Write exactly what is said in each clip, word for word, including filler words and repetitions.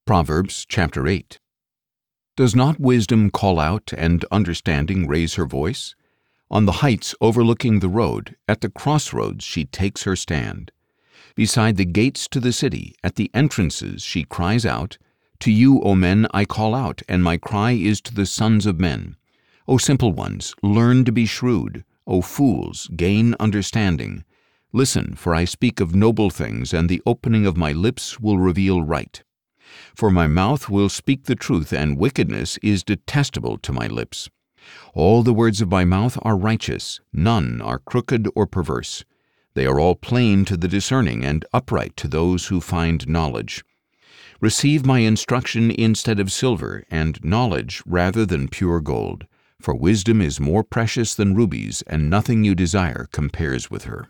Proverbs chapter eight. Does not wisdom call out and understanding raise her voice? On the heights overlooking the road, at the crossroads she takes her stand. Beside the gates to the city, at the entrances she cries out, "To you, O men, I call out, and my cry is to the sons of men. O simple ones, learn to be shrewd. O fools, gain understanding. Listen, for I speak of noble things, and the opening of my lips will reveal right. For my mouth will speak the truth, and wickedness is detestable to my lips. All the words of my mouth are righteous, none are crooked or perverse. They are all plain to the discerning, and upright to those who find knowledge. Receive my instruction instead of silver, and knowledge rather than pure gold. For wisdom is more precious than rubies, and nothing you desire compares with her.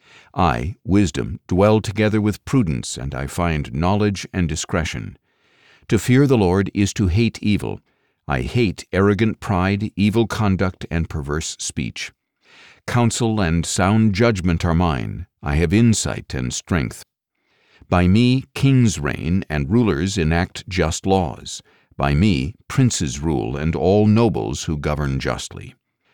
I, wisdom, dwell together with prudence, and I find knowledge and discretion. To fear the Lord is to hate evil. I hate arrogant pride, evil conduct, and perverse speech. Counsel and sound judgment are mine. I have insight and strength. By me kings reign, and rulers enact just laws. By me princes rule, and all nobles who govern justly.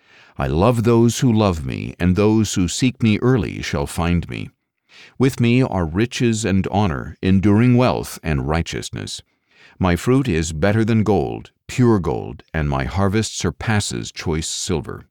I love those who love me, and those who seek me early shall find me. With me are riches and honor, enduring wealth and righteousness. My fruit is better than gold, pure gold, and my harvest surpasses choice silver.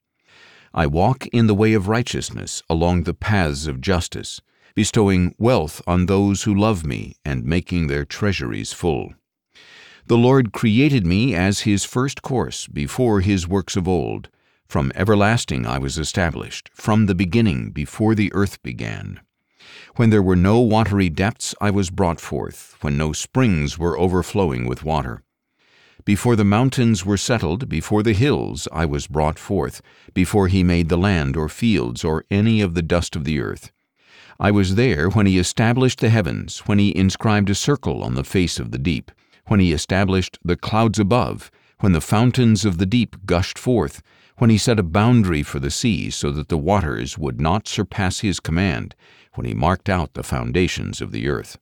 I walk in the way of righteousness, along the paths of justice, bestowing wealth on those who love me, and making their treasuries full. The Lord created me as his first course, before his works of old. From everlasting I was established, from the beginning, before the earth began. When there were no watery depths, I was brought forth, when no springs were overflowing with water. Before the mountains were settled, before the hills, I was brought forth, before he made the land or fields or any of the dust of the earth. I was there when he established the heavens, when he inscribed a circle on the face of the deep, when he established the clouds above, when the fountains of the deep gushed forth, when he set a boundary for the sea so that the waters would not surpass his command, when he marked out the foundations of the earth.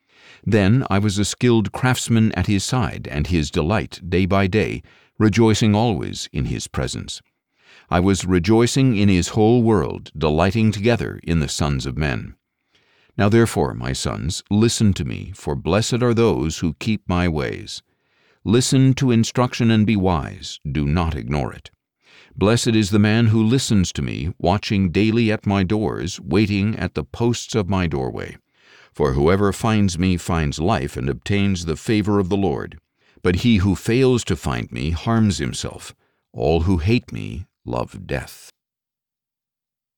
Then I was a skilled craftsman at his side, and his delight day by day, rejoicing always in his presence. I was rejoicing in his whole world, delighting together in the sons of men. Now therefore, my sons, listen to me, for blessed are those who keep my ways. Listen to instruction and be wise, do not ignore it. Blessed is the man who listens to me, watching daily at my doors, waiting at the posts of my doorway. For whoever finds me finds life and obtains the favor of the Lord. But he who fails to find me harms himself. All who hate me love death.